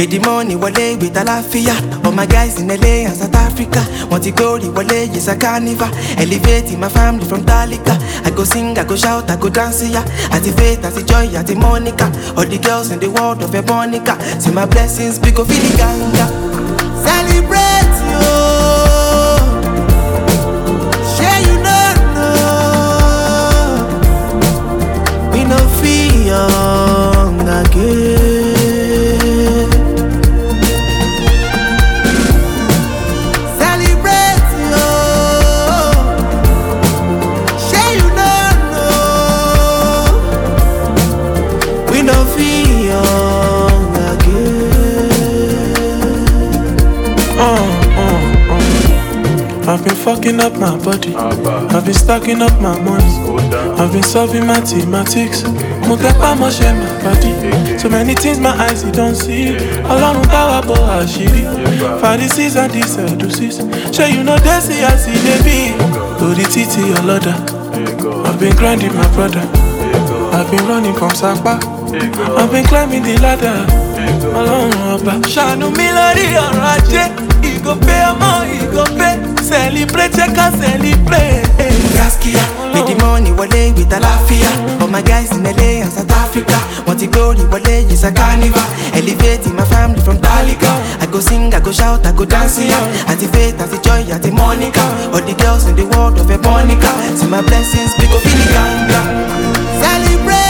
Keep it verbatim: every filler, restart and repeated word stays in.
Pay the money, wale with Alafia. All my guys in L A and South Africa. Want to glory, wale, yes a carnival. Elevating my family from Dalika. I go sing, I go shout, I go dance, yeah. At the faith, at the joy, at the Monica. All the girls in the world of Ebonica. See my blessings, big of the ganga. Celebrate you. Share you don't know. We no fear young again. I've been fucking up my body. I've been stacking up my money. I've been solving mathematics. Mo tepa mo share my body. So many things my eyes don't see. Alone power bo ashiri. Pharisees and these Sadducees. Sure you know they see I see they be. To the titi your loader. I've been grinding my brother. I've been running from Sapa. I've been climbing the ladder. Alone oba. Shanu milari oraje. He go pay more, he go pay. Celebrate, check and celebrate. Gaskia, make the money, wale with Alafia. All my guys in L A and South Africa. Want the glory, wale is a carnival. Elevating my family from Dalika. I go sing, I go shout, I go dance, yeah. At the faith, at the joy, at the Monica. All the girls in the world of Ebonica. See my blessings, big of the ganga. Celebrate.